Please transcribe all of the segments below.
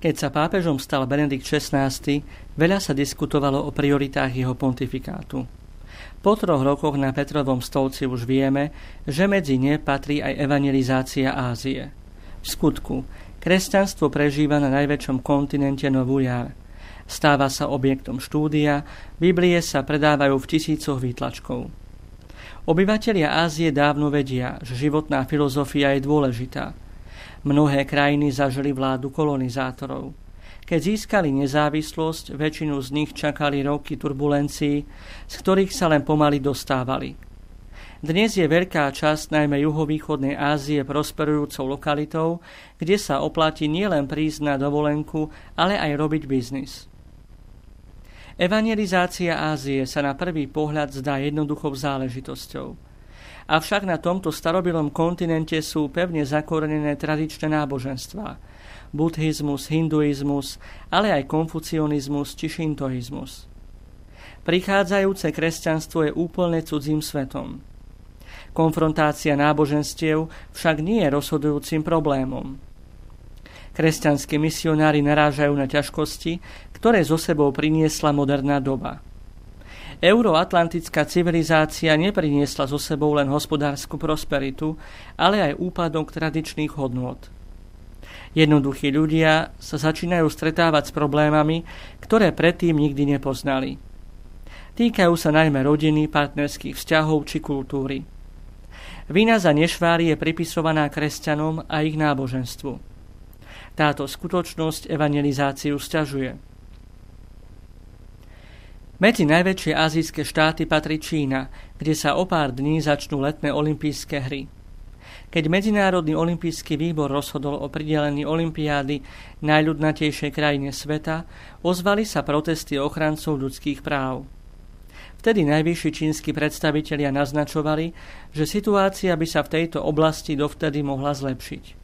Keď sa pápežom stal Benedikt XVI, veľa sa diskutovalo o prioritách jeho pontifikátu. Po 3 rokoch na Petrovom stolci už vieme, že medzi ne patrí aj evangelizácia Ázie. V skutku, kresťanstvo prežíva na najväčšom kontinente novú jar. Stáva sa objektom štúdia, Biblie sa predávajú v tisícoch výtlačkov. Obyvatelia Ázie dávno vedia, že životná filozofia je dôležitá. Mnohé krajiny zažili vládu kolonizátorov. Keď získali nezávislosť, väčšinu z nich čakali roky turbulencií, z ktorých sa len pomaly dostávali. Dnes je veľká časť najmä juhovýchodnej Ázie prosperujúcou lokalitou, kde sa oplatí nielen prísť na dovolenku, ale aj robiť biznis. Evangelizácia Ázie sa na prvý pohľad zdá jednoduchou záležitosťou. Avšak na tomto starobilom kontinente sú pevne zakorenené tradičné náboženstvá. Buddhizmus, hinduizmus, ale aj konfucionizmus či šintoizmus. Prichádzajúce kresťanstvo je úplne cudzím svetom. Konfrontácia náboženstiev však nie je rozhodujúcim problémom. Kresťanskí misionári narážajú na ťažkosti, ktoré zo sebou priniesla moderná doba. Euroatlantická civilizácia nepriniesla zo sebou len hospodársku prosperitu, ale aj úpadok tradičných hodnôt. Jednoduchí ľudia sa začínajú stretávať s problémami, ktoré predtým nikdy nepoznali. Týkajú sa najmä rodiny, partnerských vzťahov či kultúry. Vina za nešváry je pripisovaná kresťanom a ich náboženstvu. Táto skutočnosť evangelizáciu sťažuje. Medzi najväčšie azijské štáty patrí Čína, kde sa o pár dní začnú letné olympijské hry. Keď Medzinárodný olympijský výbor rozhodol o pridelení olympiády najľudnatejšej krajine sveta, ozvali sa protesty ochrancov ľudských práv. Vtedy najvyšší čínsky predstavitelia naznačovali, že situácia by sa v tejto oblasti dovtedy mohla zlepšiť.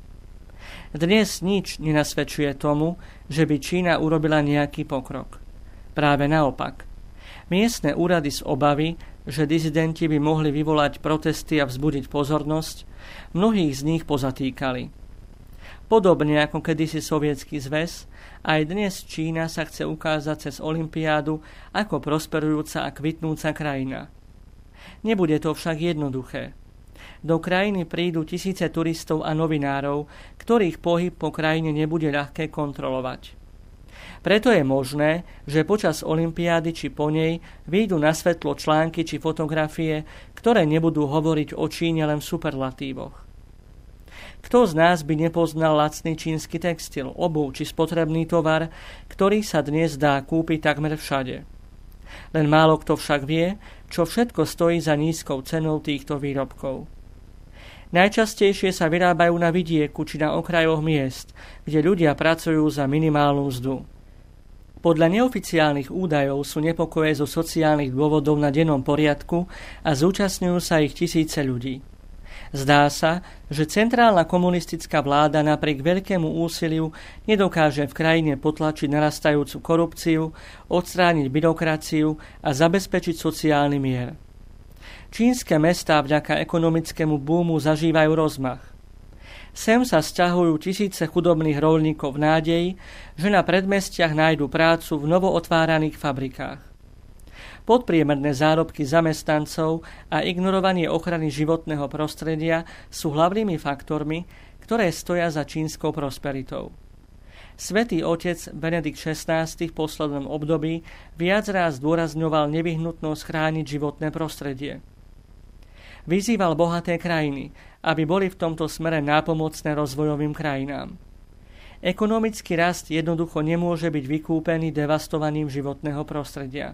Dnes nič nenasvedčuje tomu, že by Čína urobila nejaký pokrok. Práve naopak. Miestne úrady z obavy, že dizidenti by mohli vyvolať protesty a vzbudiť pozornosť, mnohých z nich pozatýkali. Podobne ako kedysi Sovietsky zväz, aj dnes Čína sa chce ukázať cez olympiádu ako prosperujúca a kvitnúca krajina. Nebude to však jednoduché. Do krajiny prídu tisíce turistov a novinárov, ktorých pohyb po krajine nebude ľahké kontrolovať. Preto je možné, že počas olympiády či po nej vyjdú na svetlo články či fotografie, ktoré nebudú hovoriť o Číne len v superlatívoch. Kto z nás by nepoznal lacný čínsky textil, obuv či spotrebný tovar, ktorý sa dnes dá kúpiť takmer všade? Len málo kto však vie, čo všetko stojí za nízkou cenou týchto výrobkov. Najčastejšie sa vyrábajú na vidieku či na okrajoch miest, kde ľudia pracujú za minimálnu mzdu. Podľa neoficiálnych údajov sú nepokoje zo sociálnych dôvodov na dennom poriadku a zúčastňujú sa ich tisíce ľudí. Zdá sa, že centrálna komunistická vláda napriek veľkému úsiliu nedokáže v krajine potlačiť narastajúcu korupciu, odstrániť byrokraciu a zabezpečiť sociálny mier. Čínske mestá vďaka ekonomickému búmu zažívajú rozmach. Sem sa sťahujú tisíce chudobných roľníkov v nádeji, že na predmestiach nájdu prácu v novootváraných fabrikách. Podpriemerné zárobky zamestnancov a ignorovanie ochrany životného prostredia sú hlavnými faktormi, ktoré stoja za čínskou prosperitou. Svätý otec Benedikt XVI v poslednom období viac raz zdôrazňoval nevyhnutnosť chrániť životné prostredie. Vyzýval bohaté krajiny, aby boli v tomto smere nápomocné rozvojovým krajinám. Ekonomický rast jednoducho nemôže byť vykúpený devastovaním životného prostredia.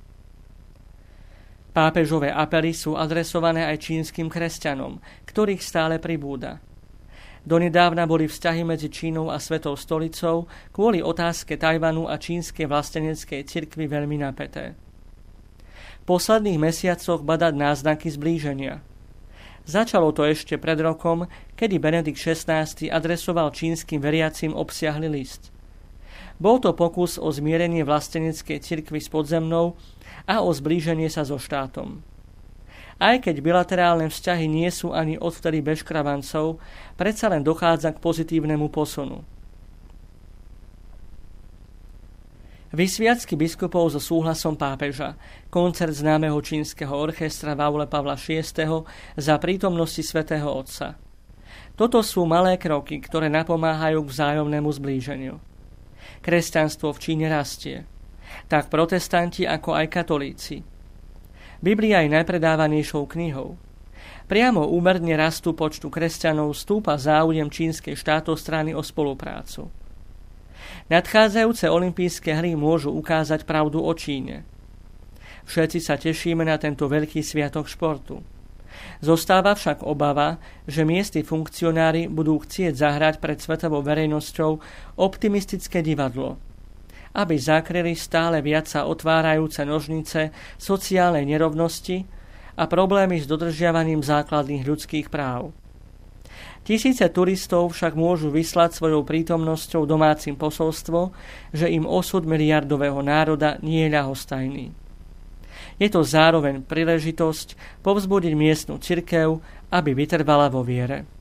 Pápežové apely sú adresované aj čínskym kresťanom, ktorých stále pribúda. Donedávna boli vzťahy medzi Čínou a Svetou stolicou kvôli otázke Tajvanu a čínskej vlasteneckej cirkvi veľmi napäté. V posledných mesiacoch badať náznaky zblíženia. Začalo to ešte pred rokom, kedy Benedikt XVI adresoval čínskym veriacim obsiahly list. Bol to pokus o zmierenie vlasteneckej cirkvi s podzemnou a o zblíženie sa so štátom. Aj keď bilaterálne vzťahy nie sú ani odvtedy bez škravancov, predsa len dochádza k pozitívnemu posunu. Vysviacky biskupov so súhlasom pápeža, koncert známeho čínskeho orchestra v aule Pavla VI. Za prítomnosti svätého Otca. Toto sú malé kroky, ktoré napomáhajú k vzájomnému zblíženiu. Kresťanstvo v Číne rastie. Tak protestanti, ako aj katolíci. Biblia je najpredávanejšou knihou. Priamo úmerne rastu počtu kresťanov stúpa záujem čínskej štátosprávy o spoluprácu. Nadchádzajúce olympijské hry môžu ukázať pravdu o Číne. Všetci sa tešíme na tento veľký sviatok športu. Zostáva však obava, že miestni funkcionári budú chcieť zahrať pred svetovou verejnosťou optimistické divadlo, aby zakryli stále viac sa otvárajúce nožnice sociálnej nerovnosti a problémy s dodržiavaním základných ľudských práv. Tisíce turistov však môžu vyslať svojou prítomnosťou domácim posolstvo, že im osud miliardového národa nie je ľahostajný. Je to zároveň príležitosť povzbudiť miestnu cirkev, aby vytrvala vo viere.